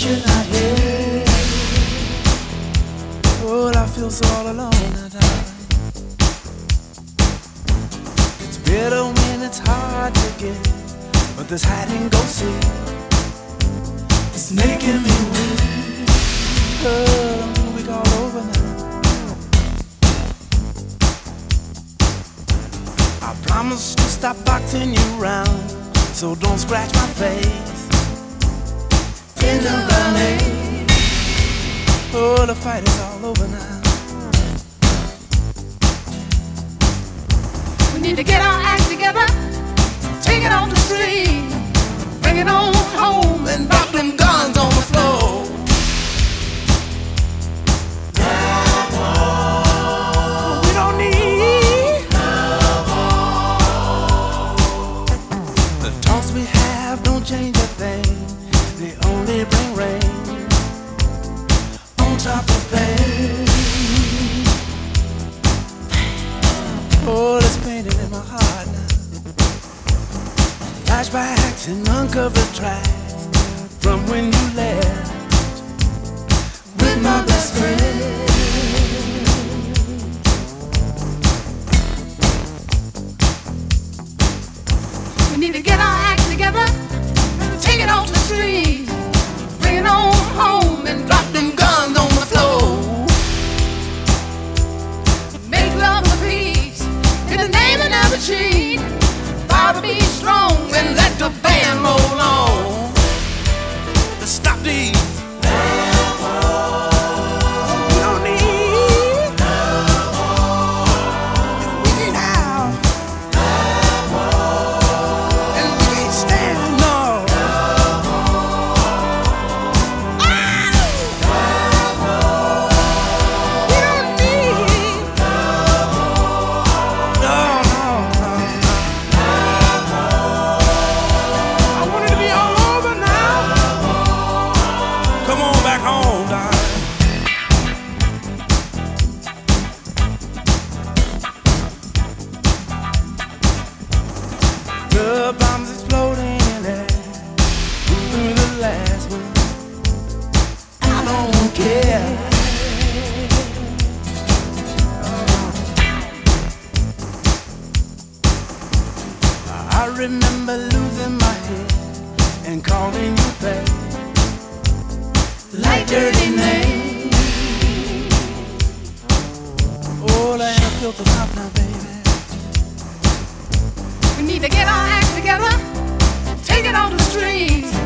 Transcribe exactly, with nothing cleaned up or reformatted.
wish you're not here. Oh, I feel so all alone at times. It's bitter when it's hard to get, but this hide and go seek, it's making me weak. Oh, I'm weak all over now. I promise to stop boxing you round, so don't scratch my face in the running. Oh, the fight is all over now. We need to get our act together, take it off the street, bring it on home and drop them guns on the floor. We don't need the talks we have, don't change a thing. They only bring rain on top of pain. Oh, there's pain in my heart now. Flashbacks and uncovered tracks from when you left with my best friend. We need to get our act together, take it off the street, bring it on home and drop them guns on the floor. Make love for peace in the name of never cheat. Try to be strong and let the band roll on. Stop these. We don't need. We need out. And we can't stand no. We don't need. No, no, no, no. I want it to be all over now. Come on back home, darling. The bombs exploding in there through the last one. I don't care. I remember losing my head and calling you back like dirty names. Oh, that ain't a filter top now, baby. We need to get our act together, take it off the streets,